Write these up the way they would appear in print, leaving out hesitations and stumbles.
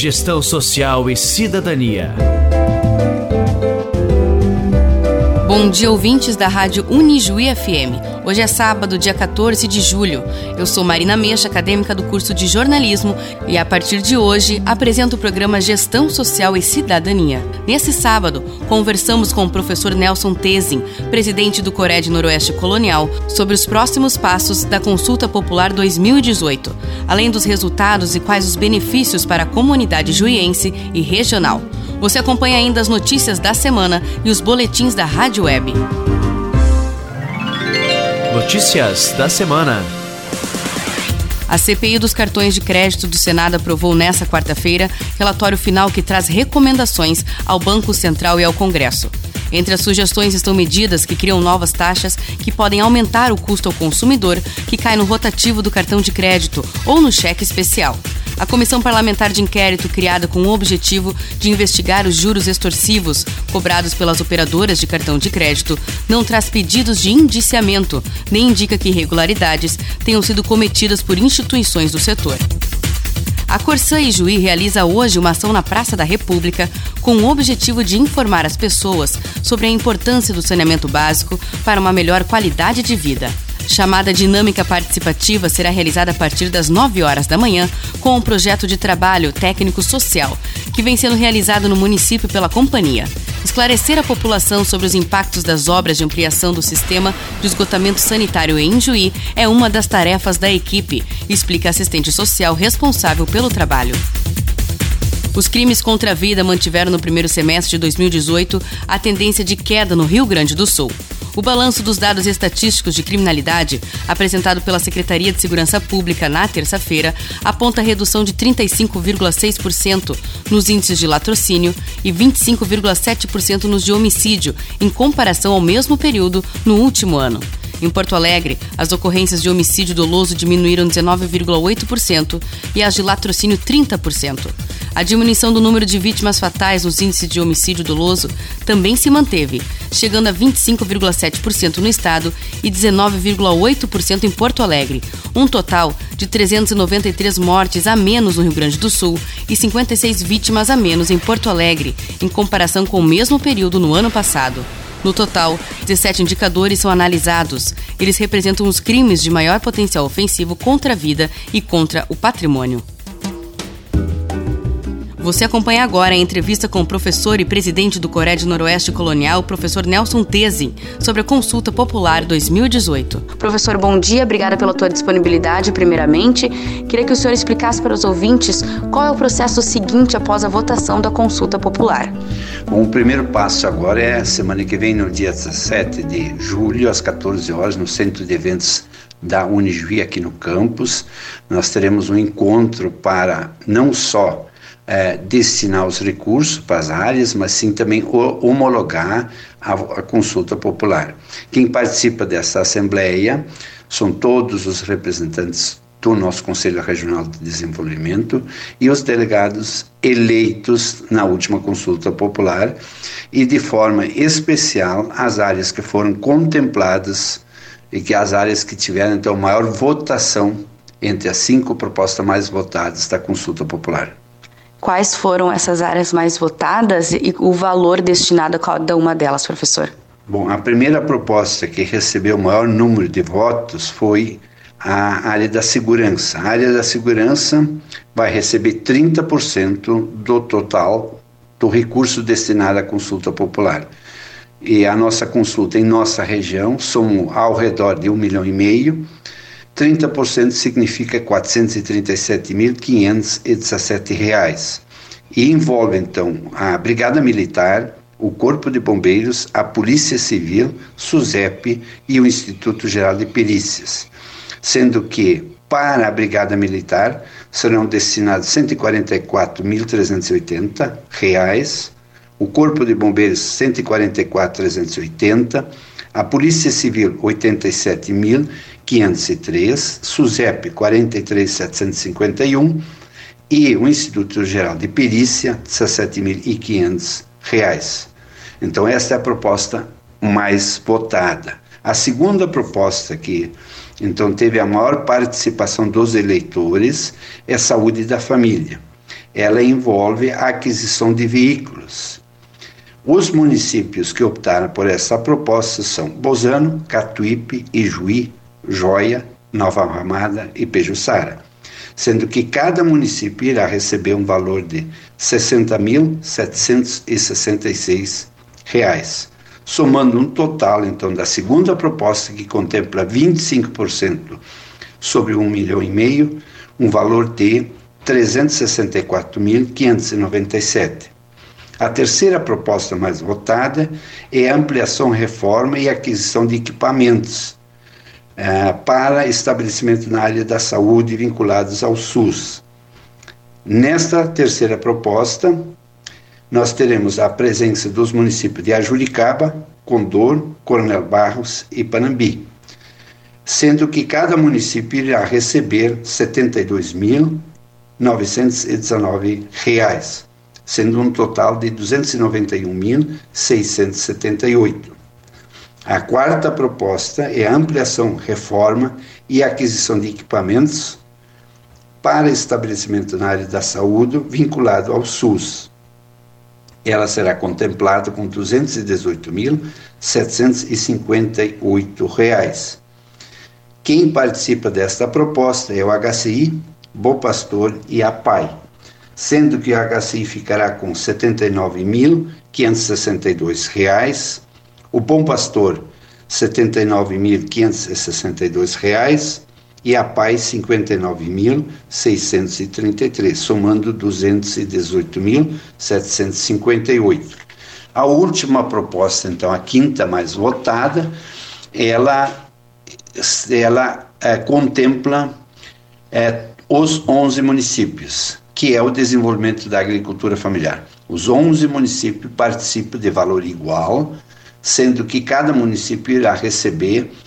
Gestão Social e Cidadania. Bom dia, ouvintes da Rádio Unijuí FM. Hoje é sábado, dia 14 de julho. Eu sou Marina Mecha, acadêmica do curso de jornalismo, e a partir de hoje apresento o programa Gestão Social e Cidadania. Nesse sábado, conversamos com o professor Nelson Tezin, presidente do Cored Noroeste Colonial, sobre os próximos passos da Consulta Popular 2018, além dos resultados e quais os benefícios para a comunidade juiense e regional. Você acompanha ainda as notícias da semana e os boletins da Rádio Web. Notícias da semana. A CPI dos cartões de crédito do Senado aprovou nesta quarta-feira relatório final que traz recomendações ao Banco Central e ao Congresso. Entre as sugestões estão medidas que criam novas taxas que podem aumentar o custo ao consumidor que cai no rotativo do cartão de crédito ou no cheque especial. A Comissão Parlamentar de Inquérito, criada com o objetivo de investigar os juros extorsivos cobrados pelas operadoras de cartão de crédito, não traz pedidos de indiciamento, nem indica que irregularidades tenham sido cometidas por instituições do setor. A Corsã Ijuí realiza hoje uma ação na Praça da República com o objetivo de informar as pessoas sobre a importância do saneamento básico para uma melhor qualidade de vida. Chamada Dinâmica Participativa será realizada a partir das 9 horas da manhã com um projeto de trabalho técnico-social que vem sendo realizado no município pela companhia. Esclarecer a população sobre os impactos das obras de ampliação do sistema de esgotamento sanitário em Ijuí é uma das tarefas da equipe, explica a assistente social responsável pelo trabalho. Os crimes contra a vida mantiveram no primeiro semestre de 2018 a tendência de queda no Rio Grande do Sul. O balanço dos dados estatísticos de criminalidade, apresentado pela Secretaria de Segurança Pública na terça-feira, aponta redução de 35,6% nos índices de latrocínio e 25,7% nos de homicídio, em comparação ao mesmo período no último ano. Em Porto Alegre, as ocorrências de homicídio doloso diminuíram 19,8% e as de latrocínio 30%. A diminuição do número de vítimas fatais nos índices de homicídio doloso também se manteve, chegando a 25,7% no estado e 19,8% em Porto Alegre, um total de 393 mortes a menos no Rio Grande do Sul e 56 vítimas a menos em Porto Alegre, em comparação com o mesmo período no ano passado. No total, 17 indicadores são analisados. Eles representam os crimes de maior potencial ofensivo contra a vida e contra o patrimônio. Você acompanha agora a entrevista com o professor e presidente do Cored Noroeste Colonial, professor Nelson Tezin, sobre a Consulta Popular 2018. Professor, bom dia, obrigada pela tua disponibilidade, primeiramente. Queria que o senhor explicasse para os ouvintes qual é o processo seguinte após a votação da Consulta Popular. Bom, o primeiro passo agora é a semana que vem, no dia 17 de julho, às 14 horas, no Centro de Eventos da Unijuí, aqui no campus. Nós teremos um encontro para não só destinar os recursos para as áreas, mas sim também homologar a consulta popular. Quem participa dessa assembleia são todos os representantes do nosso Conselho Regional de Desenvolvimento e os delegados eleitos na última consulta popular e de forma especial as áreas que foram contempladas e que as áreas que tiveram então maior votação entre as 5 propostas mais votadas da consulta popular. Quais foram essas áreas mais votadas e o valor destinado a cada uma delas, professor? Bom, a primeira proposta que recebeu o maior número de votos foi a área da segurança. A área da segurança vai receber 30% do total do recurso destinado à consulta popular. E a nossa consulta em nossa região somos ao redor de 1,5 milhão. 30% significa R$ 437.517 e envolve então a Brigada Militar, o Corpo de Bombeiros, a Polícia Civil, SUSEP e o Instituto Geral de Perícias, sendo que para a Brigada Militar serão destinados R$ 144.380, o Corpo de Bombeiros R$ 144.380, a Polícia Civil R$ 87.503, SUSEP R$ 43.751 e o Instituto Geral de Perícia R$ 17.500. Então esta é a proposta mais votada. A segunda proposta que então teve a maior participação dos eleitores é saúde da família. ela envolve a aquisição de veículos. Os municípios que optaram por essa proposta são Bozano, Catuípe, Ijuí, Joia, Nova Ramada e Pejuçara, sendo que cada município irá receber um valor de R$ 60.766, somando um total, então, da segunda proposta, que contempla 25% sobre R$ 1,5 milhão, um valor de R$ 364.597. A terceira proposta mais votada é a ampliação, reforma e aquisição de equipamentos para estabelecimento na área da saúde vinculados ao SUS. Nesta terceira proposta, nós teremos a presença dos municípios de Ajuricaba, Condor, Coronel Barros e Panambi, sendo que cada município irá receber R$ 72.919, sendo um total de R$ 291.678. A quarta proposta é a ampliação, reforma e aquisição de equipamentos para estabelecimento na área da saúde vinculado ao SUS. Ela será contemplada com R$ 218.758. Quem participa desta proposta é o HCI, Bom Pastor e a PAI, sendo que o HCI ficará com R$ 79.562, o Bom Pastor R$ 79.562 e a PAI R$ 59.633, somando R$ 218.758. A última proposta, então, a quinta mais votada, ela contempla os 11 municípios, que é o desenvolvimento da agricultura familiar. Os 11 municípios participam de valor igual, sendo que cada município irá receber R$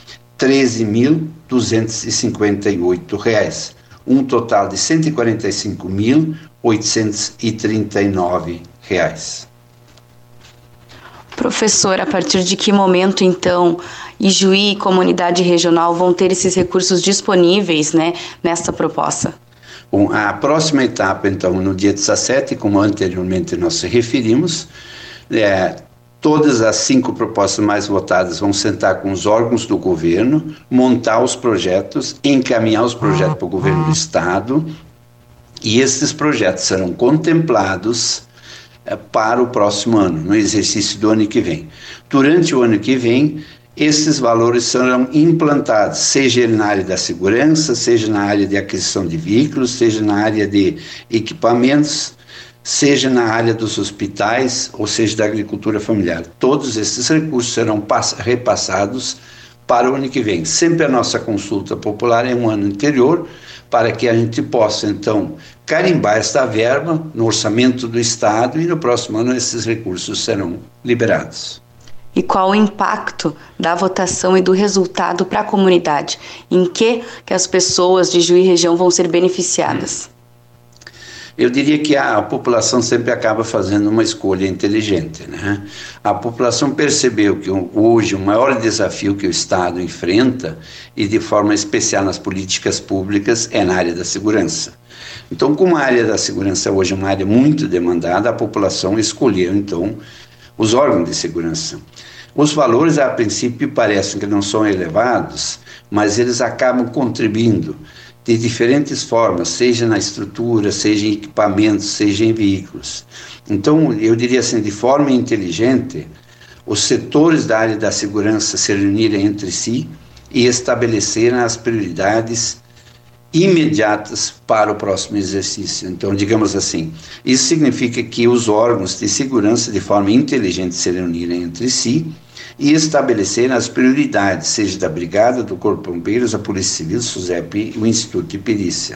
13.258, um total de R$ 145.839. Professor, a partir de que momento, então, Ijuí e comunidade regional vão ter esses recursos disponíveis, nesta proposta? Bom, a próxima etapa, então, no dia 17, como anteriormente nós se referimos, todas as 5 propostas mais votadas vão sentar com os órgãos do governo, montar os projetos, encaminhar os projetos para o governo do estado, e esses projetos serão contemplados para o próximo ano, no exercício do ano que vem. Durante o ano que vem, esses valores serão implantados, seja na área da segurança, seja na área de aquisição de veículos, seja na área de equipamentos, seja na área dos hospitais, ou seja, da agricultura familiar. Todos esses recursos serão repassados para o ano que vem. Sempre a nossa consulta popular é um ano anterior, para que a gente possa, então, carimbar esta verba no orçamento do Estado e no próximo ano esses recursos serão liberados. E qual o impacto da votação e do resultado para a comunidade? Em que as pessoas de Ijuí e região vão ser beneficiadas? Eu diria que a população sempre acaba fazendo uma escolha inteligente, né? A população percebeu que hoje o maior desafio que o Estado enfrenta, e de forma especial nas políticas públicas, é na área da segurança. Então, como a área da segurança hoje é uma área muito demandada, a população escolheu, então, os órgãos de segurança. Os valores, a princípio, parecem que não são elevados, mas eles acabam contribuindo de diferentes formas, seja na estrutura, seja em equipamentos, seja em veículos. Então, eu diria assim, de forma inteligente, os setores da área da segurança se reunirem entre si e estabelecerem as prioridades imediatas para o próximo exercício. Então, digamos assim, isso significa que os órgãos de segurança, de forma inteligente, se reunirem entre si e estabelecerem as prioridades, seja da Brigada, do Corpo de Bombeiros, a Polícia Civil, SUSEP e o Instituto de Perícia.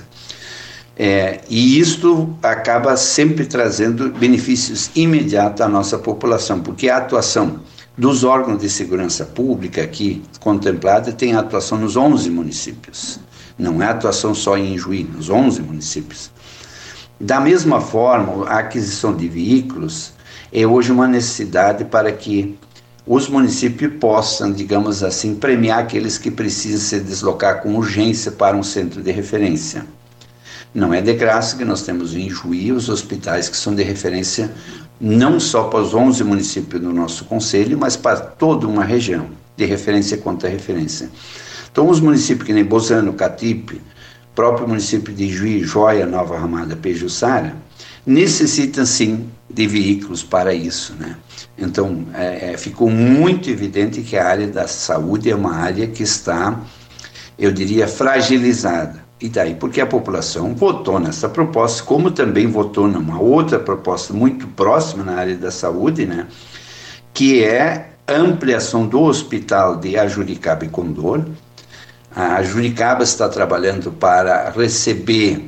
E isto acaba sempre trazendo benefícios imediatos à nossa população, porque a atuação dos órgãos de segurança pública aqui contemplada tem atuação nos 11 municípios. Não é atuação só em Ijuí, nos 11 municípios. Da mesma forma, a aquisição de veículos é hoje uma necessidade para que os municípios possam, digamos assim, premiar aqueles que precisam se deslocar com urgência para um centro de referência. Não é de graça que nós temos em Juí os hospitais que são de referência não só para os 11 municípios do nosso concelho, mas para toda uma região, de referência quanto a referência. Então, os municípios que nem Bozano, Catipe, próprio município de Juí, Joia, Nova Ramada, Pejuçara, necessitam sim de veículos para isso, né? Então, ficou muito evidente que a área da saúde é uma área que está, eu diria, fragilizada. E daí, porque a população votou nessa proposta, como também votou numa outra proposta muito próxima na área da saúde, né? Que é a ampliação do hospital de Ajuricaba e Condor. A Ajuricaba está trabalhando para receber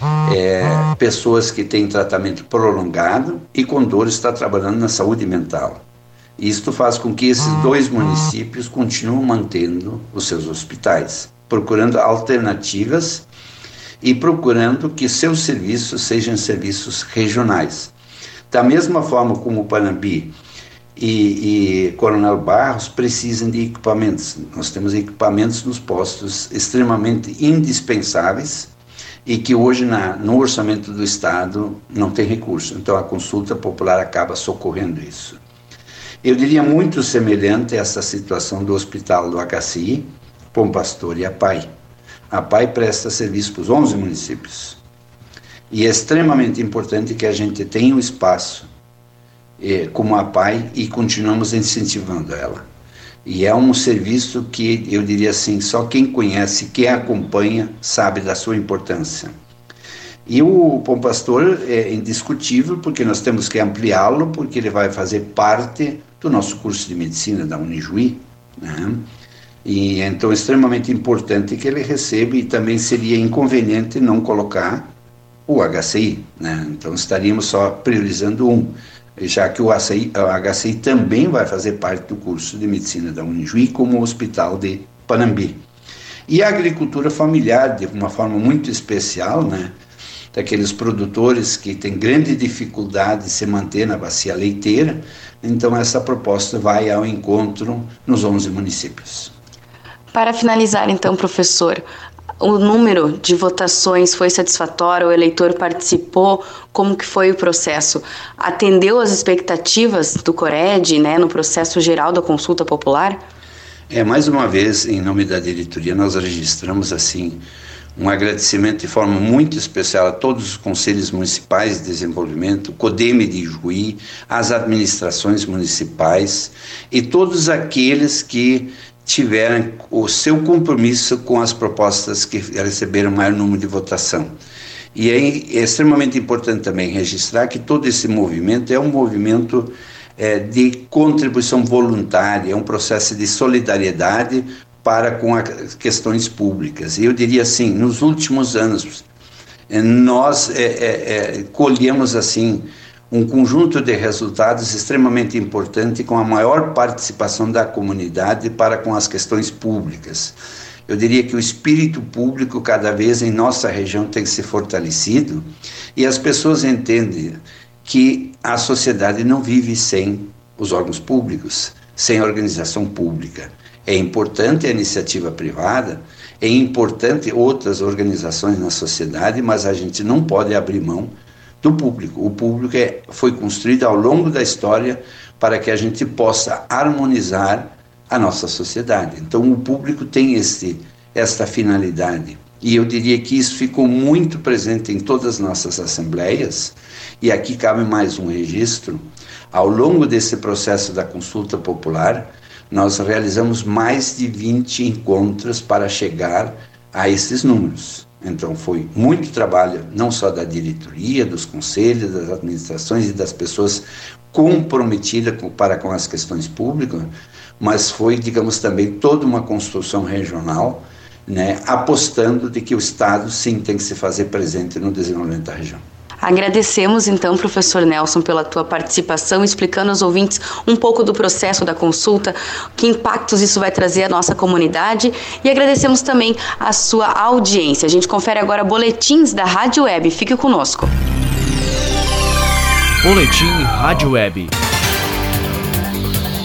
pessoas que têm tratamento prolongado e Condor está trabalhando na saúde mental. Isto faz com que esses dois municípios continuem mantendo os seus hospitais, procurando alternativas e procurando que seus serviços sejam serviços regionais. Da mesma forma como o Panambi e Coronel Barros precisam de equipamentos. Nós temos equipamentos nos postos extremamente indispensáveis e que hoje no orçamento do Estado não tem recurso. Então a consulta popular acaba socorrendo isso. Eu diria muito semelhante a essa situação do hospital do HCI, Bom Pastor e APAI. A APAI presta serviço para os 11 municípios. E é extremamente importante que a gente tenha um espaço como a APAI e continuamos incentivando ela. E é um serviço que, eu diria assim, só quem conhece, quem acompanha, sabe da sua importância. E o Bom Pastor é indiscutível, porque nós temos que ampliá-lo, porque ele vai fazer parte do nosso curso de medicina da Unijuí, né? E então é extremamente importante que ele receba, e também seria inconveniente não colocar o HCI, né? Então estaríamos só priorizando um, já que o HCI também vai fazer parte do curso de medicina da Unijuí, como o hospital de Panambi. E a agricultura familiar, de uma forma muito especial, né? Daqueles produtores que têm grande dificuldade de se manter na bacia leiteira. Então essa proposta vai ao encontro nos 11 municípios. Para finalizar então, professor, o número de votações foi satisfatório? O eleitor participou? Como que foi o processo? Atendeu às expectativas do CORED, né, no processo geral da consulta popular? Mais uma vez, em nome da diretoria, nós registramos assim um agradecimento de forma muito especial a todos os conselhos municipais de desenvolvimento, CODEME de Juí, as administrações municipais e todos aqueles que tiveram o seu compromisso com as propostas que receberam maior número de votação. E é extremamente importante também registrar que todo esse movimento é um movimento de contribuição voluntária, é um processo de solidariedade para com as questões públicas. E eu diria assim, nos últimos anos, nós colhemos assim um conjunto de resultados extremamente importante com a maior participação da comunidade para com as questões públicas. Eu diria que o espírito público cada vez em nossa região tem que ser fortalecido e as pessoas entendem que a sociedade não vive sem os órgãos públicos, sem a organização pública. É importante a iniciativa privada, é importante outras organizações na sociedade, mas a gente não pode abrir mão do público. O público foi construído ao longo da história para que a gente possa harmonizar a nossa sociedade. Então o público tem esta finalidade. E eu diria que isso ficou muito presente em todas as nossas assembleias, e aqui cabe mais um registro. Ao longo desse processo da consulta popular, nós realizamos mais de 20 encontros para chegar a esses números. Então foi muito trabalho, não só da diretoria, dos conselhos, das administrações e das pessoas comprometidas para com as questões públicas, mas foi, digamos, também toda uma construção regional, né, apostando de que o Estado sim tem que se fazer presente no desenvolvimento da região. Agradecemos então, professor Nelson, pela tua participação, explicando aos ouvintes um pouco do processo da consulta, que impactos isso vai trazer à nossa comunidade, e agradecemos também a sua audiência. A gente confere agora boletins da Rádio Web. Fique conosco. Boletim Rádio Web.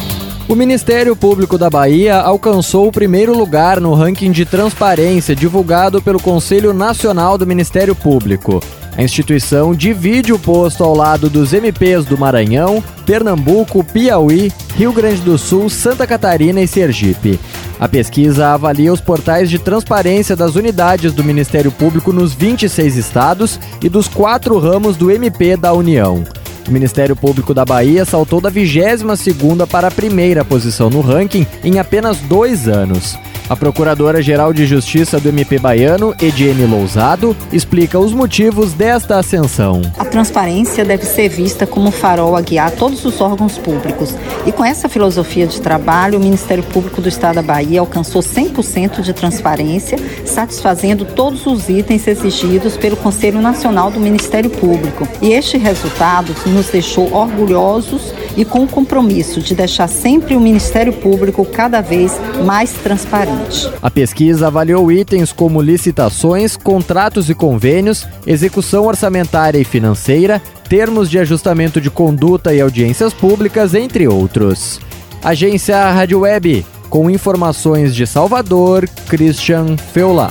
O Ministério Público da Bahia alcançou o primeiro lugar no ranking de transparência divulgado pelo Conselho Nacional do Ministério Público. A instituição divide o posto ao lado dos MPs do Maranhão, Pernambuco, Piauí, Rio Grande do Sul, Santa Catarina e Sergipe. A pesquisa avalia os portais de transparência das unidades do Ministério Público nos 26 estados e dos 4 ramos do MP da União. O Ministério Público da Bahia saltou da 22ª para a primeira posição no ranking em apenas 2 anos. A Procuradora-Geral de Justiça do MP baiano, Ediene Lousado, explica os motivos desta ascensão. A transparência deve ser vista como um farol a guiar todos os órgãos públicos. E com essa filosofia de trabalho, o Ministério Público do Estado da Bahia alcançou 100% de transparência, satisfazendo todos os itens exigidos pelo Conselho Nacional do Ministério Público. E este resultado nos deixou orgulhosos e com o compromisso de deixar sempre o Ministério Público cada vez mais transparente. A pesquisa avaliou itens como licitações, contratos e convênios, execução orçamentária e financeira, termos de ajustamento de conduta e audiências públicas, entre outros. Agência Rádio Web, com informações de Salvador, Christian Feula.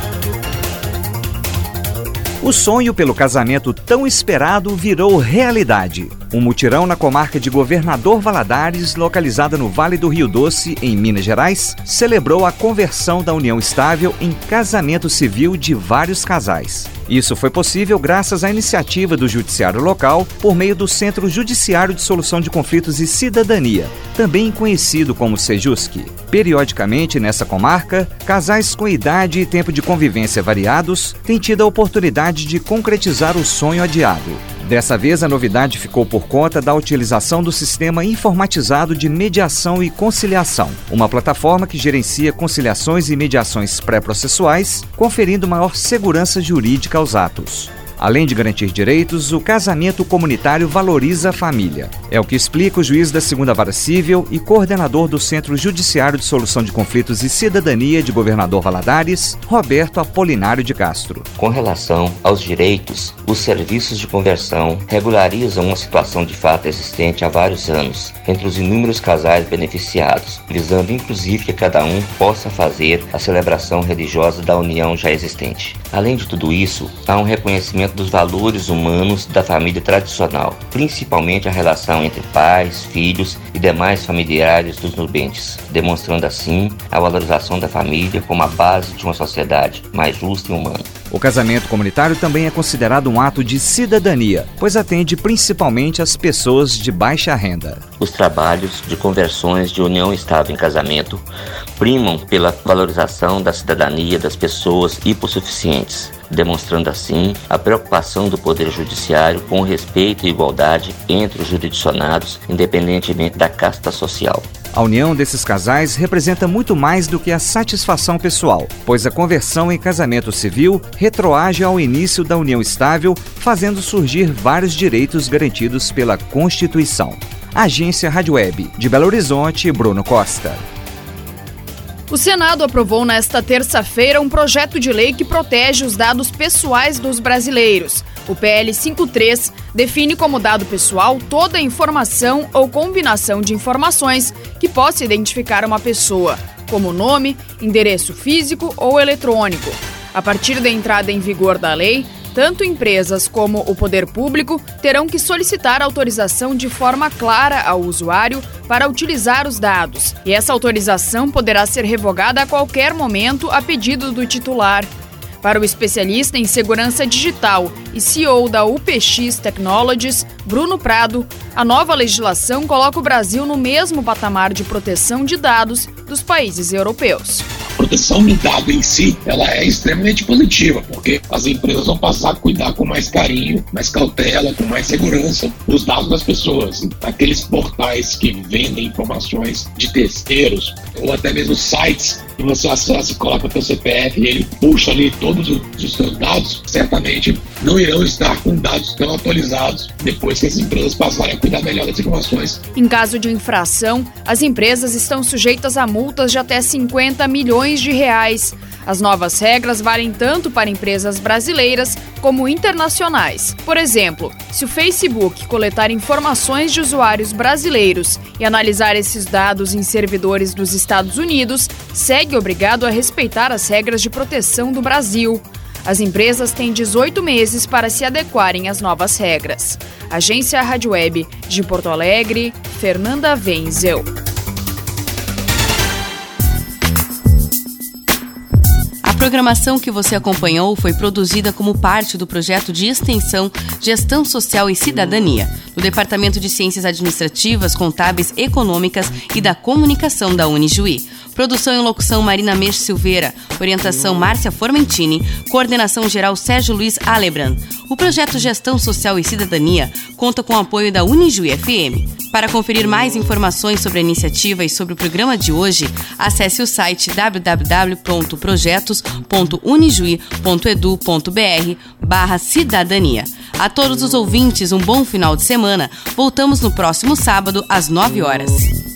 O sonho pelo casamento tão esperado virou realidade. Um mutirão na comarca de Governador Valadares, localizada no Vale do Rio Doce, em Minas Gerais, celebrou a conversão da união estável em casamento civil de vários casais. Isso foi possível graças à iniciativa do Judiciário Local por meio do Centro Judiciário de Solução de Conflitos e Cidadania, também conhecido como Sejusc. Periodicamente, nessa comarca, casais com idade e tempo de convivência variados têm tido a oportunidade de concretizar o sonho adiado. Dessa vez, a novidade ficou por conta da utilização do Sistema Informatizado de Mediação e Conciliação, uma plataforma que gerencia conciliações e mediações pré-processuais, conferindo maior segurança jurídica aos atos. Além de garantir direitos, o casamento comunitário valoriza a família. É o que explica o juiz da 2ª Vara Civil e coordenador do Centro Judiciário de Solução de Conflitos e Cidadania de Governador Valadares, Roberto Apolinário de Castro. Com relação aos direitos, os serviços de conversão regularizam uma situação de fato existente há vários anos entre os inúmeros casais beneficiados, visando inclusive que cada um possa fazer a celebração religiosa da união já existente. Além de tudo isso, há um reconhecimento dos valores humanos da família tradicional, principalmente a relação entre pais, filhos e demais familiares dos nubentes, demonstrando assim a valorização da família como a base de uma sociedade mais justa e humana. O casamento comunitário também é considerado um ato de cidadania, pois atende principalmente as pessoas de baixa renda. Os trabalhos de conversões de união estável em casamento primam pela valorização da cidadania das pessoas hipossuficientes, demonstrando assim a preocupação do Poder Judiciário com respeito e igualdade entre os jurisdicionados, independentemente da casta social. A união desses casais representa muito mais do que a satisfação pessoal, pois a conversão em casamento civil retroage ao início da união estável, fazendo surgir vários direitos garantidos pela Constituição. Agência Rádio Web, de Belo Horizonte, Bruno Costa. O Senado aprovou nesta terça-feira um projeto de lei que protege os dados pessoais dos brasileiros. O PL 53 define como dado pessoal toda informação ou combinação de informações que possa identificar uma pessoa, como nome, endereço físico ou eletrônico. A partir da entrada em vigor da lei, tanto empresas como o poder público terão que solicitar autorização de forma clara ao usuário para utilizar os dados. E essa autorização poderá ser revogada a qualquer momento a pedido do titular. Para o especialista em segurança digital e CEO da UPX Technologies, Bruno Prado, a nova legislação coloca o Brasil no mesmo patamar de proteção de dados dos países europeus. A proteção do dado em si, ela é extremamente positiva, porque as empresas vão passar a cuidar com mais carinho, mais cautela, com mais segurança dos dados das pessoas. Aqueles portais que vendem informações de terceiros ou até mesmo sites e você acessa e coloca o seu CPF e ele puxa ali todos os seus dados, certamente não irão estar com dados tão atualizados depois que as empresas passarem a cuidar melhor das informações. Em caso de infração, as empresas estão sujeitas a multas de até 50 milhões de reais. As novas regras valem tanto para empresas brasileiras como internacionais. Por exemplo, se o Facebook coletar informações de usuários brasileiros e analisar esses dados em servidores dos Estados Unidos, segue obrigado a respeitar as regras de proteção do Brasil. As empresas têm 18 meses para se adequarem às novas regras. Agência Rádio Web de Porto Alegre, Fernanda Wenzel. A programação que você acompanhou foi produzida como parte do projeto de extensão Gestão Social e Cidadania, do Departamento de Ciências Administrativas, Contábeis, Econômicas e da Comunicação da Unijuí. Produção e locução Marina Meix Silveira, orientação Márcia Formentini, coordenação geral Sérgio Luiz Alebrand. O projeto Gestão Social e Cidadania conta com o apoio da Unijuí FM. Para conferir mais informações sobre a iniciativa e sobre o programa de hoje, acesse o site www.projetos.unijuí.edu.br/cidadania. A todos os ouvintes, um bom final de semana. Voltamos no próximo sábado, às 9 horas.